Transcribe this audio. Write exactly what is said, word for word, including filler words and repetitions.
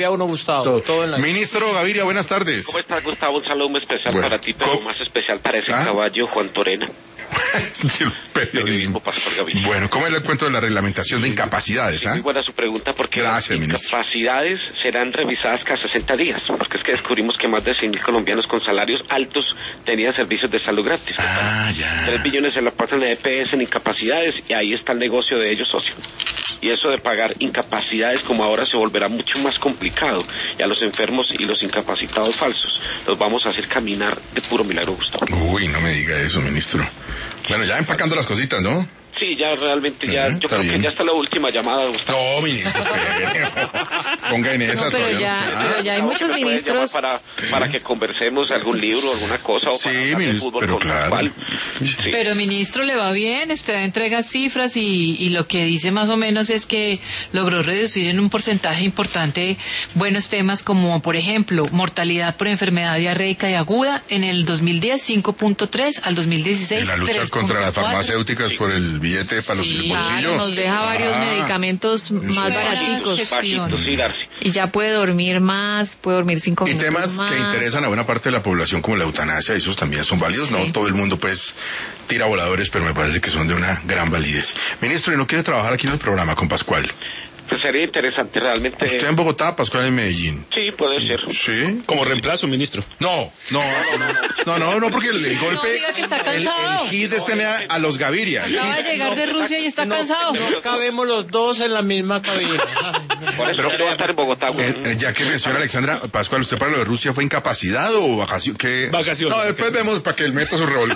a uno, Gustavo. Todo. Todo en la... Ministro Gaviria, buenas tardes. ¿Cómo estás, Gustavo? Un saludo muy especial bueno, para ti, pero ¿cómo? más especial para ese ¿Ah? caballo, Juan Torena. Del periodismo. Pastor Gaviria. Bueno, ¿cómo es el cuento de la reglamentación de incapacidades? Sí, ¿ah? muy buena su pregunta, porque Gracias, las ministro. incapacidades serán revisadas cada sesenta días, porque es que descubrimos que más de cien mil colombianos con salarios altos tenían servicios de salud gratis. Ah, ya. Tres billones se la pasan en E P S en incapacidades, y ahí está el negocio de ellos, socio. Y eso de pagar incapacidades como ahora se volverá mucho más complicado, y a los enfermos y los incapacitados falsos los vamos a hacer caminar de puro milagro, Gustavo. Uy, no me diga eso, ministro. Bueno, ya empacando las cositas, ¿no? Sí, ya realmente, ya, Uh-huh, yo creo bien. que ya está la última llamada, Gustavo. No, ministro, espere. Ponga en esa No, pero todavía. ya, Ah, pero ya hay No, muchos que me pueden ministros. llamar Para, para que conversemos algún libro, alguna cosa, o Sí, para hablar de ministro, fútbol pero con claro. Pascual. Sí. Pero ministro, le va bien, usted entrega cifras y, y lo que dice más o menos es que logró reducir en un porcentaje importante buenos temas como, por ejemplo, mortalidad por enfermedad diarreica y aguda en el dos mil diez cinco punto tres, al dos mil dieciséis En la lucha tres contra las punto cuatro. farmacéuticas por el billete para los Sí, el bolsillo. claro, Nos deja varios Ah, medicamentos más sí. baraticos. Gestión. Paquito, sí, Darcy. Y ya puede dormir más, puede dormir cinco Y minutos temas más. que interesan a buena parte de la población como la eutanasia, esos también son válidos. Sí. No todo el mundo pues tira voladores, pero me parece que son de una gran validez. Ministro, ¿y no quiere trabajar aquí en el programa con Pascual? Pues sería interesante realmente. ¿Usted en Bogotá, Pascual en Medellín? Sí, puede ser. ¿Sí? Como reemplazo, ministro. No, no, no, no, no, porque el, el golpe, No diga que está el, cansado. el hit es tener a, a los Gaviria. El Acaba hit- de llegar de Rusia y está No, cansado. No cabemos los dos en la misma cabina. Por eso Pero- quiero estar en Bogotá, güey. Eh, eh, ya que menciona Alexandra, Pascual, ¿usted para lo de Rusia fue incapacidad o vacación? ¿Qué? Vacaciones, No, después vemos para que él meta su revolcón.